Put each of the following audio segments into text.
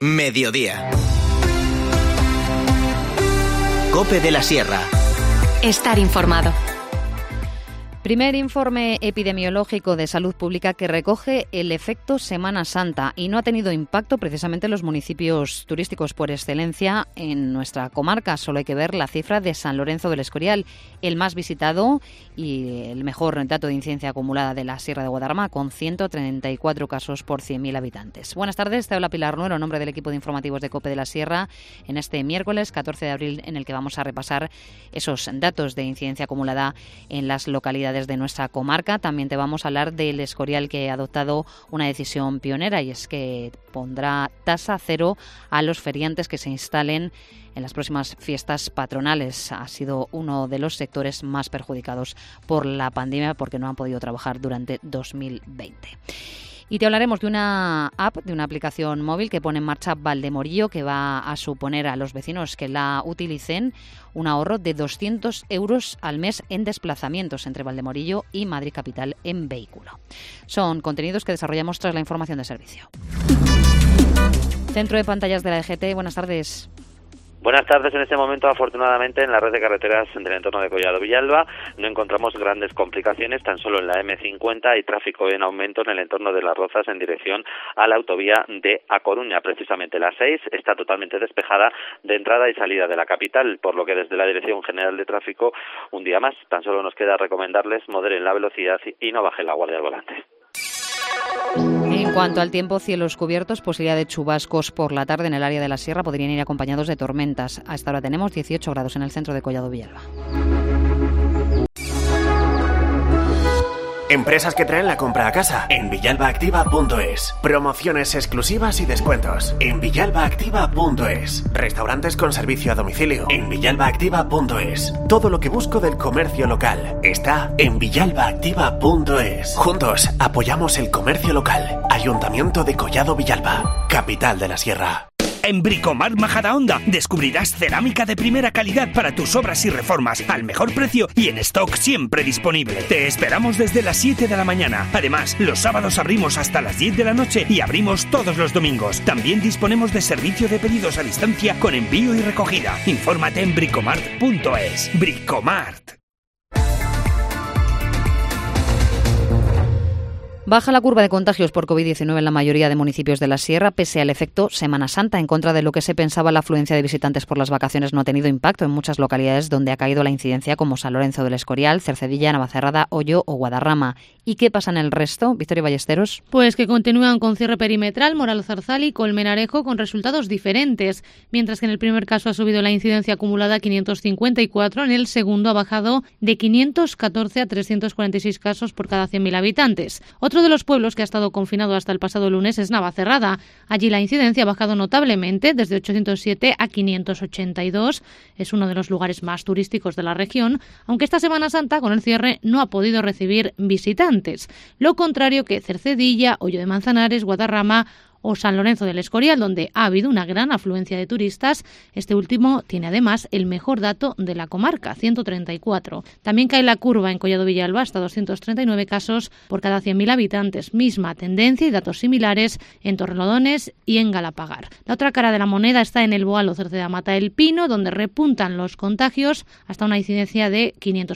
Mediodía. COPE de la Sierra. Estar informado. Primer informe epidemiológico de salud pública que recoge el efecto Semana Santa y no ha tenido impacto precisamente en los municipios turísticos por excelencia en nuestra comarca. Solo hay que ver la cifra de San Lorenzo del Escorial, el más visitado y el mejor dato de incidencia acumulada de la Sierra de Guadarrama, con 134 casos por 100.000 habitantes. Buenas tardes, te habla Pilar Nuero, en nombre del equipo de informativos de COPE de la Sierra, en este miércoles 14 de abril, en el que vamos a repasar esos datos de incidencia acumulada en las localidades de nuestra comarca. También te vamos a hablar del Escorial, que ha adoptado una decisión pionera, y es que pondrá tasa cero a los feriantes que se instalen en las próximas fiestas patronales. Ha sido uno de los sectores más perjudicados por la pandemia porque no han podido trabajar durante 2020. Y te hablaremos de una app, de una aplicación móvil que pone en marcha Valdemorillo, que va a suponer a los vecinos que la utilicen un ahorro de 200 euros al mes en desplazamientos entre Valdemorillo y Madrid Capital en vehículo. Son contenidos que desarrollamos tras la información de servicio. Centro de pantallas de la DGT, buenas tardes. Buenas tardes. En este momento, afortunadamente, en la red de carreteras del entorno de Collado Villalba no encontramos grandes complicaciones. Tan solo en la M50 hay tráfico en aumento en el entorno de Las Rozas en dirección a la autovía de A Coruña. Precisamente la 6 está totalmente despejada de entrada y salida de la capital, por lo que desde la Dirección General de Tráfico, un día más, tan solo nos queda recomendarles moderen la velocidad y no bajen la guardia al volante. En cuanto al tiempo, cielos cubiertos, posibilidad de chubascos por la tarde en el área de la Sierra, podrían ir acompañados de tormentas. A esta hora tenemos 18 grados en el centro de Collado Villalba. Empresas que traen la compra a casa en villalbaactiva.es. Promociones exclusivas y descuentos en villalbaactiva.es. Restaurantes con servicio a domicilio en villalbaactiva.es. Todo lo que busco del comercio local está en villalbaactiva.es. Juntos apoyamos el comercio local. Ayuntamiento de Collado Villalba, capital de la Sierra. En Bricomart Majadahonda descubrirás cerámica de primera calidad para tus obras y reformas al mejor precio y en stock siempre disponible. Te esperamos desde las 7 de la mañana. Además, los sábados abrimos hasta las 10 de la noche y abrimos todos los domingos. También disponemos de servicio de pedidos a distancia con envío y recogida. Infórmate en bricomart.es. Bricomart. Baja la curva de contagios por COVID-19 en la mayoría de municipios de la Sierra, pese al efecto Semana Santa. En contra de lo que se pensaba, la afluencia de visitantes por las vacaciones no ha tenido impacto en muchas localidades donde ha caído la incidencia, como San Lorenzo del Escorial, Cercedilla, Navacerrada, Ollo o Guadarrama. ¿Y qué pasa en el resto, Victoria Ballesteros? Pues que continúan con cierre perimetral Moral Zarzal y Colmenarejo con resultados diferentes. Mientras que en el primer caso ha subido la incidencia acumulada a 554, en el segundo ha bajado de 514 a 346 casos por cada 100.000 habitantes. Otro de los pueblos que ha estado confinado hasta el pasado lunes es Navacerrada. Allí la incidencia ha bajado notablemente, desde 807 a 582. Es uno de los lugares más turísticos de la región, aunque esta Semana Santa, con el cierre, no ha podido recibir visitantes. Lo contrario que Cercedilla, Ollo de Manzanares, Guadarrama o San Lorenzo del Escorial, donde ha habido una gran afluencia de turistas. Este último tiene además el mejor dato de la comarca, 134. También cae la curva en Collado Villalba hasta 239 casos por cada 100.000 habitantes. Misma tendencia y datos similares en Torrelodones y en Galapagar. La otra cara de la moneda está en el Boal o Cerceda Mata del Pino, donde repuntan los contagios hasta una incidencia de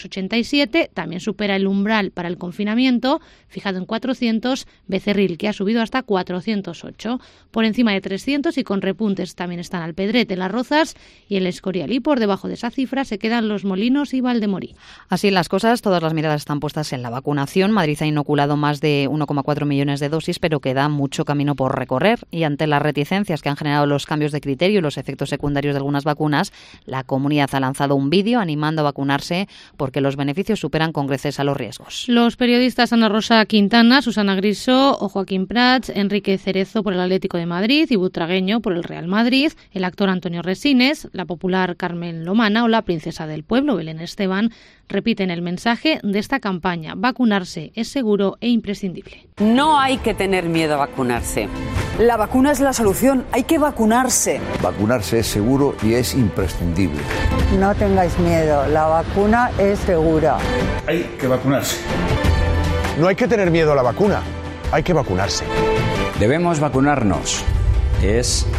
587. También supera el umbral para el confinamiento, fijado en 400. Becerril, que ha subido hasta 408. Por encima de 300 y con repuntes también están Alpedrete, Las Rozas y el Escorial. Y por debajo de esa cifra se quedan Los Molinos y Valdemorí. Así las cosas, todas las miradas están puestas en la vacunación. Madrid ha inoculado más de 1,4 millones de dosis, pero queda mucho camino por recorrer. Y ante las reticencias que han generado los cambios de criterio y los efectos secundarios de algunas vacunas, la comunidad ha lanzado un vídeo animando a vacunarse porque los beneficios superan con creces a los riesgos. Los periodistas Ana Rosa Quintana, Susana Griso o Joaquín Prats, Enrique Cerezo por el Atlético de Madrid y Butragueño por el Real Madrid, el actor Antonio Resines, la popular Carmen Lomana o la princesa del pueblo Belén Esteban repiten el mensaje de esta campaña: vacunarse es seguro e imprescindible. No hay que tener miedo a vacunarse. La vacuna es la solución, hay que vacunarse. Vacunarse es seguro y es imprescindible. No tengáis miedo, la vacuna es segura. Hay que vacunarse. No hay que tener miedo a la vacuna, hay que vacunarse. Debemos vacunarnos. Es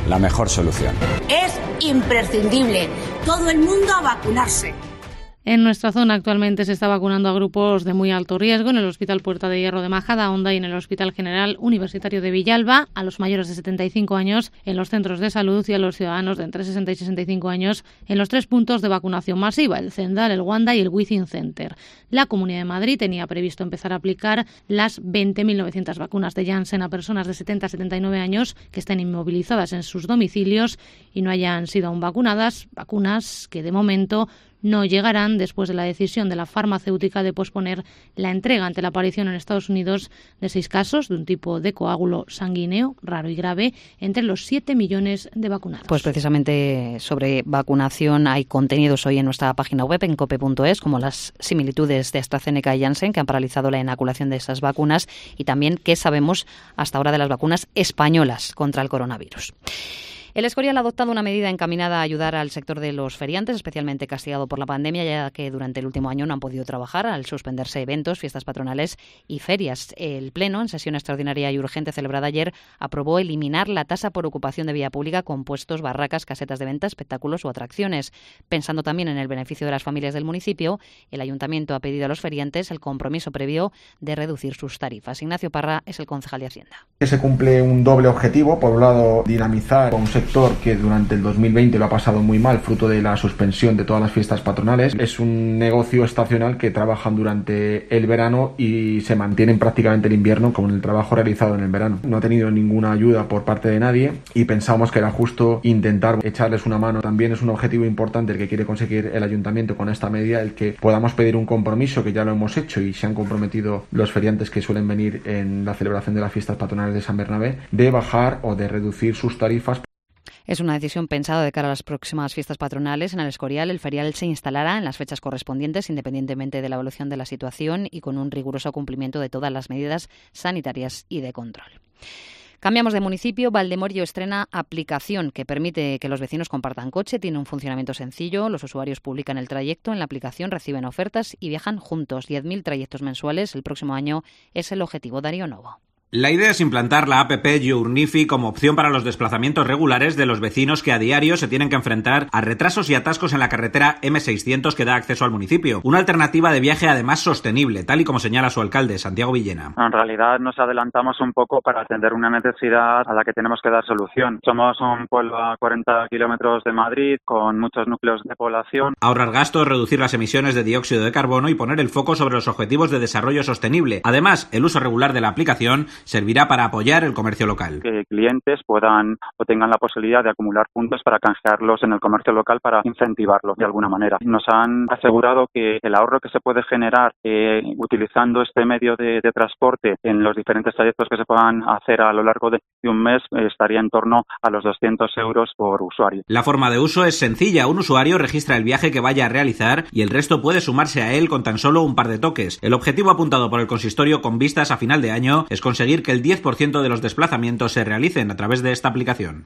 la mejor solución. Es imprescindible. Todo el mundo a vacunarse. En nuestra zona actualmente se está vacunando a grupos de muy alto riesgo en el Hospital Puerta de Hierro de Majadahonda y en el Hospital General Universitario de Villalba, a los mayores de 75 años en los centros de salud y a los ciudadanos de entre 60 y 65 años en los 3 puntos de vacunación masiva, el Zendal, el Wanda y el Within Center. La Comunidad de Madrid tenía previsto empezar a aplicar las 20.900 vacunas de Janssen a personas de 70 a 79 años que estén inmovilizadas en sus domicilios y no hayan sido aún vacunadas, vacunas que de momento no llegarán después de la decisión de la farmacéutica de posponer la entrega ante la aparición en Estados Unidos de 6 casos de un tipo de coágulo sanguíneo raro y grave entre los 7 millones de vacunados. Pues precisamente sobre vacunación hay contenidos hoy en nuestra página web en cope.es, como las similitudes de AstraZeneca y Janssen, que han paralizado la inoculación de esas vacunas, y también qué sabemos hasta ahora de las vacunas españolas contra el coronavirus. El Escorial ha adoptado una medida encaminada a ayudar al sector de los feriantes, especialmente castigado por la pandemia, ya que durante el último año no han podido trabajar al suspenderse eventos, fiestas patronales y ferias. El Pleno, en sesión extraordinaria y urgente celebrada ayer, aprobó eliminar la tasa por ocupación de vía pública con puestos, barracas, casetas de venta, espectáculos o atracciones. Pensando también en el beneficio de las familias del municipio, el Ayuntamiento ha pedido a los feriantes el compromiso previo de reducir sus tarifas. Ignacio Parra es el concejal de Hacienda. Se cumple un doble objetivo. Por un lado, dinamizar un sector que durante el 2020 lo ha pasado muy mal, fruto de la suspensión de todas las fiestas patronales. Es un negocio estacional que trabajan durante el verano y se mantienen prácticamente el invierno con el trabajo realizado en el verano. No ha tenido ninguna ayuda por parte de nadie y pensamos que era justo intentar echarles una mano. También es un objetivo importante el que quiere conseguir el ayuntamiento con esta medida, el que podamos pedir un compromiso, que ya lo hemos hecho y se han comprometido los feriantes que suelen venir en la celebración de las fiestas patronales de San Bernabé, de bajar o de reducir sus tarifas. Es una decisión pensada de cara a las próximas fiestas patronales. En el Escorial, el ferial se instalará en las fechas correspondientes, independientemente de la evolución de la situación y con un riguroso cumplimiento de todas las medidas sanitarias y de control. Cambiamos de municipio. Valdemorillo estrena aplicación que permite que los vecinos compartan coche. Tiene un funcionamiento sencillo. Los usuarios publican el trayecto en la aplicación, reciben ofertas y viajan juntos. 10.000 trayectos mensuales. El próximo año es el objetivo. Darío Novo. La idea es implantar la app Yournifi como opción para los desplazamientos regulares de los vecinos que a diario se tienen que enfrentar a retrasos y atascos en la carretera M600 que da acceso al municipio. Una alternativa de viaje además sostenible, tal y como señala su alcalde, Santiago Villena. En realidad nos adelantamos un poco para atender una necesidad a la que tenemos que dar solución. Somos un pueblo a 40 kilómetros de Madrid con muchos núcleos de población. Ahorrar gastos, reducir las emisiones de dióxido de carbono y poner el foco sobre los objetivos de desarrollo sostenible. Además, el uso regular de la aplicación servirá para apoyar el comercio local. Que clientes puedan o tengan la posibilidad de acumular puntos para canjearlos en el comercio local para incentivarlos de alguna manera. Nos han asegurado que el ahorro que se puede generar utilizando este medio de transporte en los diferentes trayectos que se puedan hacer a lo largo de un mes estaría en torno a los 200 euros por usuario. La forma de uso es sencilla. Un usuario registra el viaje que vaya a realizar y el resto puede sumarse a él con tan solo un par de toques. El objetivo apuntado por el consistorio con vistas a final de año es conseguir que el 10% de los desplazamientos se realicen a través de esta aplicación.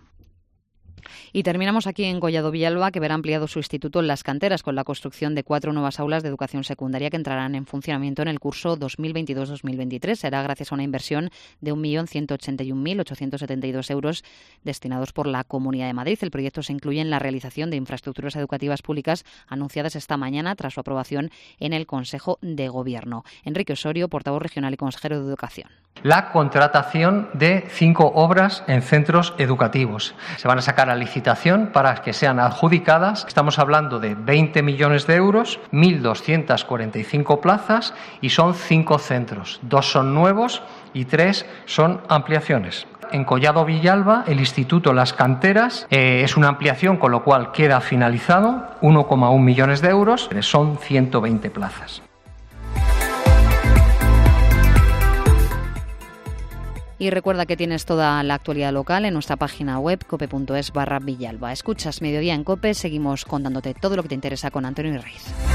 Y terminamos aquí en Collado Villalba, que verá ampliado su instituto en Las Canteras con la construcción de 4 nuevas aulas de educación secundaria que entrarán en funcionamiento en el curso 2022-2023. Será gracias a una inversión de 1.181.872 euros destinados por la Comunidad de Madrid. El proyecto se incluye en la realización de infraestructuras educativas públicas anunciadas esta mañana tras su aprobación en el Consejo de Gobierno. Enrique Osorio, portavoz regional y consejero de Educación. La contratación de 5 obras en centros educativos. Se van a sacar a licitación para que sean adjudicadas. Estamos hablando de 20 millones de euros, 1.245 plazas y son 5 centros. 2 son nuevos y 3 son ampliaciones. En Collado Villalba, el Instituto Las Canteras es una ampliación, con lo cual queda finalizado, 1,1 millones de euros, son 120 plazas. Y recuerda que tienes toda la actualidad local en nuestra página web cope.es/Villalba. Escuchas Mediodía en COPE, seguimos contándote todo lo que te interesa con Antonio Ruiz.